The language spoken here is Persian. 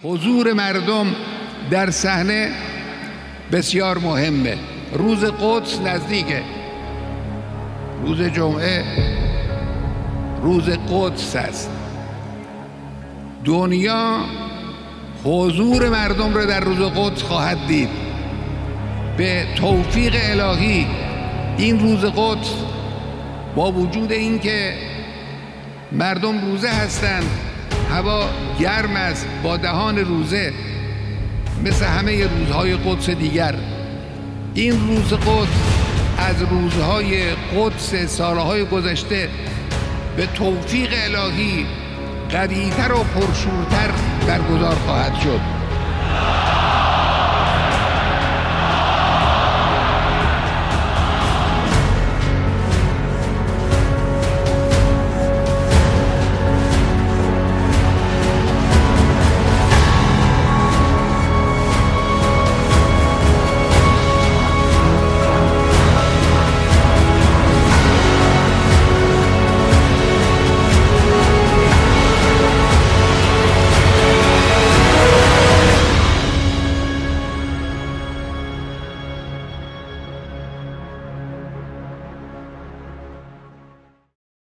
حضور مردم در صحنه بسیار مهمه. روز قدس نزدیکه، روز جمعه روز قدس است. دنیا حضور مردم را در روز قدس خواهد دید. به توفیق الهی این روز قدس با وجود اینکه مردم روزه هستند، هوا گرم است، با دهان روزه مثل همه روزهای قدس دیگر، این روز قدس از روزهای قدس سالهای گذشته به توفیق الهی قوی‌تر و پرشورتر برگزار خواهد شد.